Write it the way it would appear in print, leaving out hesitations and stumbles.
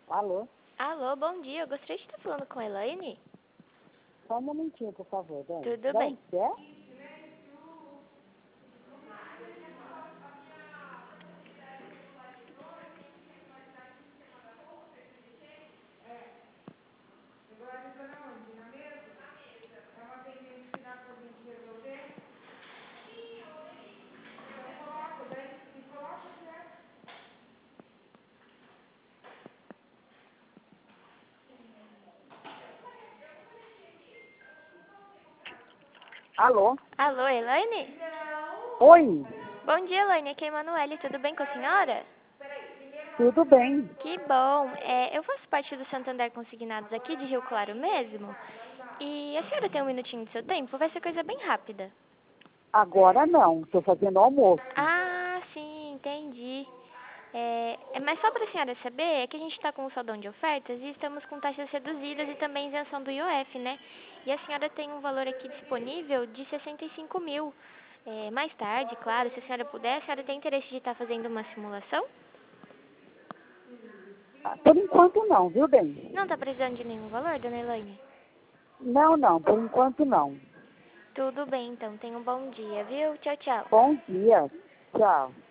Alô? Alô, bom dia. Eu gostaria de estar falando com a Elaine. Só um momentinho, por favor, Dani. Tudo Da bem. onde que é? Alô? Alô, Elaine? Oi, Bom dia, Elaine. Aqui é a Emanuele. Tudo bem com a senhora? tudo bem? Que bom. Eu faço parte do Santander Consignados aqui de Rio Claro mesmo. E a senhora tem um minutinho do seu tempo? Vai ser coisa bem rápida. Agora não, estou fazendo almoço. Ah, sim, entendi. Mas só para a senhora saber, é que a gente está com um saldão de ofertas e estamos com taxas reduzidas e também isenção do IOF, né? E a senhora tem um valor aqui disponível de 65 mil. Mais tarde, claro, se a senhora puder, a senhora tem interesse de estar fazendo uma simulação? Por enquanto não, viu, bem? Não está precisando de nenhum valor, dona Elaine? Não, por enquanto não. Tudo bem, então. Tenha um bom dia, viu? Tchau, tchau. Bom dia, tchau.